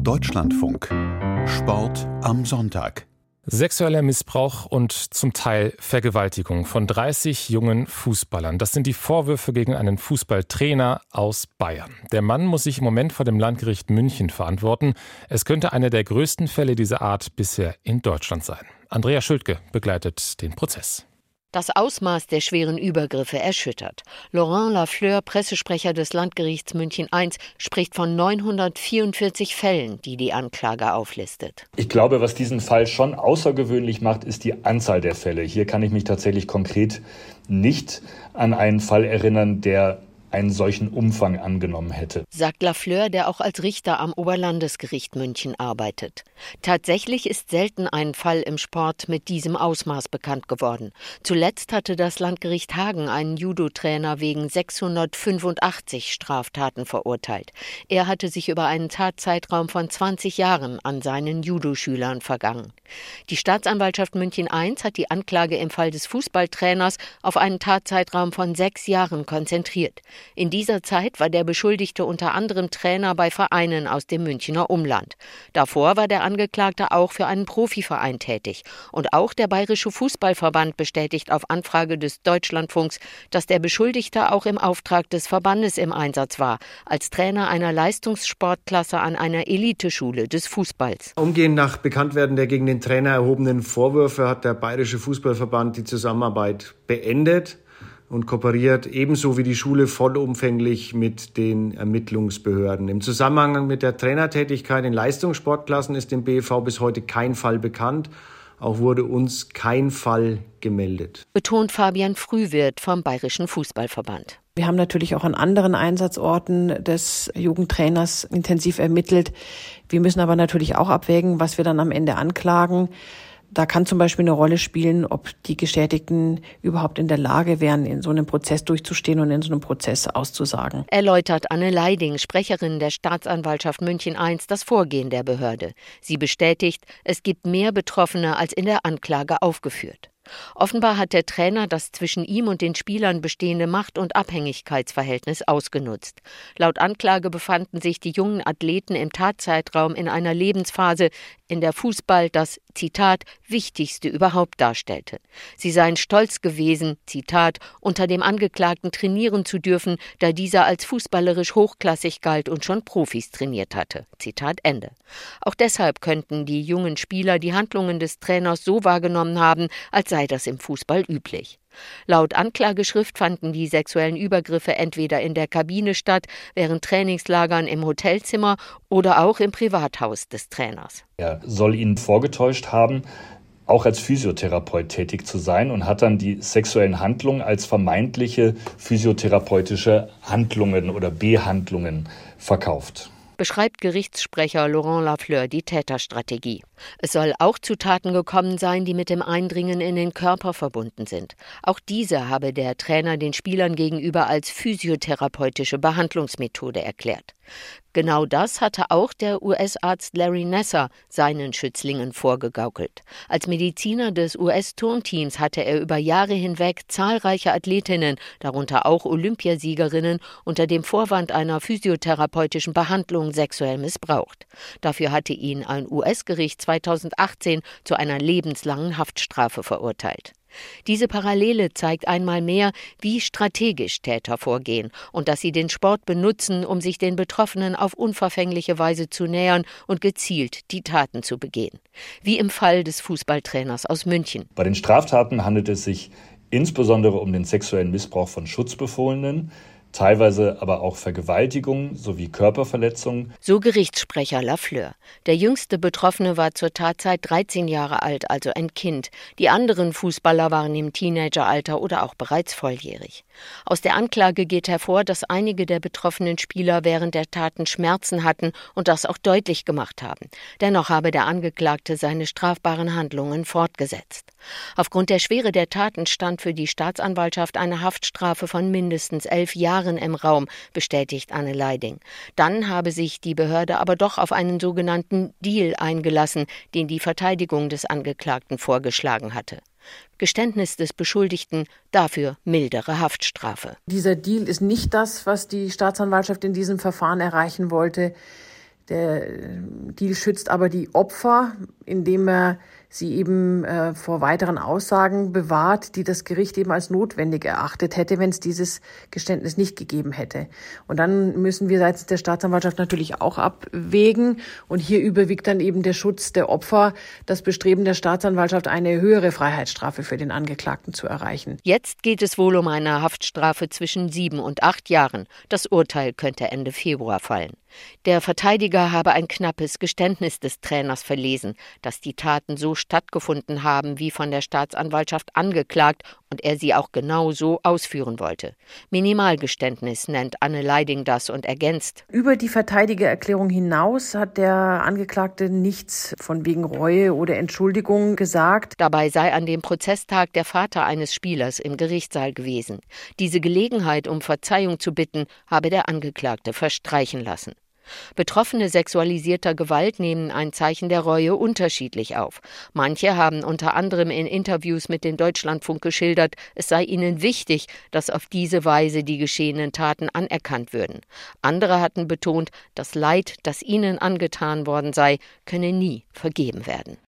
Deutschlandfunk. Sport am Sonntag. Sexueller Missbrauch und zum Teil Vergewaltigung von 30 jungen Fußballern. Das sind die Vorwürfe gegen einen Fußballtrainer aus Bayern. Der Mann muss sich im Moment vor dem Landgericht München verantworten. Es könnte einer der größten Fälle dieser Art bisher in Deutschland sein. Andrea Schültke begleitet den Prozess. Das Ausmaß der schweren Übergriffe erschüttert. Laurent Lafleur, Pressesprecher des Landgerichts München I, spricht von 944 Fällen, die die Anklage auflistet. Ich glaube, was diesen Fall schon außergewöhnlich macht, ist die Anzahl der Fälle. Hier kann ich mich tatsächlich konkret nicht an einen Fall erinnern, der einen solchen Umfang angenommen hätte, sagt Lafleur, der auch als Richter am Oberlandesgericht München arbeitet. Tatsächlich ist selten ein Fall im Sport mit diesem Ausmaß bekannt geworden. Zuletzt hatte das Landgericht Hagen einen Judo-Trainer wegen 685 Straftaten verurteilt. Er hatte sich über einen Tatzeitraum von 20 Jahren an seinen Judo-Schülern vergangen. Die Staatsanwaltschaft München I hat die Anklage im Fall des Fußballtrainers auf einen Tatzeitraum von 6 Jahren konzentriert. In dieser Zeit war der Beschuldigte unter anderem Trainer bei Vereinen aus dem Münchner Umland. Davor war der Angeklagte auch für einen Profiverein tätig. Und auch der Bayerische Fußballverband bestätigt auf Anfrage des Deutschlandfunks, dass der Beschuldigte auch im Auftrag des Verbandes im Einsatz war, als Trainer einer Leistungssportklasse an einer Eliteschule des Fußballs. Umgehend nach Bekanntwerden der gegen den Trainer erhobenen Vorwürfe hat der Bayerische Fußballverband die Zusammenarbeit beendet und kooperiert ebenso wie die Schule vollumfänglich mit den Ermittlungsbehörden. Im Zusammenhang mit der Trainertätigkeit in Leistungssportklassen ist dem BFV bis heute kein Fall bekannt. Auch wurde uns kein Fall gemeldet, betont Fabian Frühwirth vom Bayerischen Fußballverband. Wir haben natürlich auch an anderen Einsatzorten des Jugendtrainers intensiv ermittelt. Wir müssen aber natürlich auch abwägen, was wir dann am Ende anklagen. Da kann zum Beispiel eine Rolle spielen, ob die Geschädigten überhaupt in der Lage wären, in so einem Prozess durchzustehen und in so einem Prozess auszusagen. Erläutert Anne Leiding, Sprecherin der Staatsanwaltschaft München I, das Vorgehen der Behörde. Sie bestätigt, es gibt mehr Betroffene als in der Anklage aufgeführt. Offenbar hat der Trainer das zwischen ihm und den Spielern bestehende Macht- und Abhängigkeitsverhältnis ausgenutzt. Laut Anklage befanden sich die jungen Athleten im Tatzeitraum in einer Lebensphase, in der Fußball das, Zitat, Wichtigste überhaupt darstellte. Sie seien stolz gewesen, Zitat, unter dem Angeklagten trainieren zu dürfen, da dieser als fußballerisch hochklassig galt und schon Profis trainiert hatte. Zitat Ende. Auch deshalb könnten die jungen Spieler die Handlungen des Trainers so wahrgenommen haben, als sei das im Fußball üblich. Laut Anklageschrift fanden die sexuellen Übergriffe entweder in der Kabine statt, während Trainingslagern im Hotelzimmer oder auch im Privathaus des Trainers. Er soll ihnen vorgetäuscht haben, auch als Physiotherapeut tätig zu sein und hat dann die sexuellen Handlungen als vermeintliche physiotherapeutische Handlungen oder Behandlungen verkauft. Beschreibt Gerichtssprecher Laurent Lafleur die Täterstrategie. Es soll auch zu Taten gekommen sein, die mit dem Eindringen in den Körper verbunden sind. Auch diese habe der Trainer den Spielern gegenüber als physiotherapeutische Behandlungsmethode erklärt. Genau das hatte auch der US-Arzt Larry Nassar seinen Schützlingen vorgegaukelt. Als Mediziner des US-Turnteams hatte er über Jahre hinweg zahlreiche Athletinnen, darunter auch Olympiasiegerinnen, unter dem Vorwand einer physiotherapeutischen Behandlung sexuell missbraucht. Dafür hatte ihn ein US-Gericht 2018 zu einer lebenslangen Haftstrafe verurteilt. Diese Parallele zeigt einmal mehr, wie strategisch Täter vorgehen und dass sie den Sport benutzen, um sich den Betroffenen auf unverfängliche Weise zu nähern und gezielt die Taten zu begehen. Wie im Fall des Fußballtrainers aus München. Bei den Straftaten handelt es sich insbesondere um den sexuellen Missbrauch von Schutzbefohlenen, teilweise aber auch Vergewaltigung sowie Körperverletzungen. So Gerichtssprecher Lafleur. Der jüngste Betroffene war zur Tatzeit 13 Jahre alt, also ein Kind. Die anderen Fußballer waren im Teenageralter oder auch bereits volljährig. Aus der Anklage geht hervor, dass einige der betroffenen Spieler während der Taten Schmerzen hatten und das auch deutlich gemacht haben. Dennoch habe der Angeklagte seine strafbaren Handlungen fortgesetzt. Aufgrund der Schwere der Taten stand für die Staatsanwaltschaft eine Haftstrafe von mindestens 11 Jahren im Raum, bestätigt Anne Leiding. Dann habe sich die Behörde aber doch auf einen sogenannten Deal eingelassen, den die Verteidigung des Angeklagten vorgeschlagen hatte. Geständnis des Beschuldigten, dafür mildere Haftstrafe. Dieser Deal ist nicht das, was die Staatsanwaltschaft in diesem Verfahren erreichen wollte. Der Deal schützt aber die Opfer, indem er sie eben vor weiteren Aussagen bewahrt, die das Gericht eben als notwendig erachtet hätte, wenn es dieses Geständnis nicht gegeben hätte. Und dann müssen wir seitens der Staatsanwaltschaft natürlich auch abwägen. Und hier überwiegt dann eben der Schutz der Opfer, das Bestreben der Staatsanwaltschaft, eine höhere Freiheitsstrafe für den Angeklagten zu erreichen. Jetzt geht es wohl um eine Haftstrafe zwischen 7 und 8 Jahren. Das Urteil könnte Ende Februar fallen. Der Verteidiger habe ein knappes Geständnis des Trainers verlesen, dass die Taten so stattgefunden haben, wie von der Staatsanwaltschaft angeklagt und er sie auch genau so ausführen wollte. Minimalgeständnis nennt Anne Leiding das und ergänzt: Über die Verteidigererklärung hinaus hat der Angeklagte nichts von wegen Reue oder Entschuldigung gesagt. Dabei sei an dem Prozesstag der Vater eines Spielers im Gerichtssaal gewesen. Diese Gelegenheit, um Verzeihung zu bitten, habe der Angeklagte verstreichen lassen. Betroffene sexualisierter Gewalt nehmen ein Zeichen der Reue unterschiedlich auf. Manche haben unter anderem in Interviews mit dem Deutschlandfunk geschildert, es sei ihnen wichtig, dass auf diese Weise die geschehenen Taten anerkannt würden. Andere hatten betont, das Leid, das ihnen angetan worden sei, könne nie vergeben werden.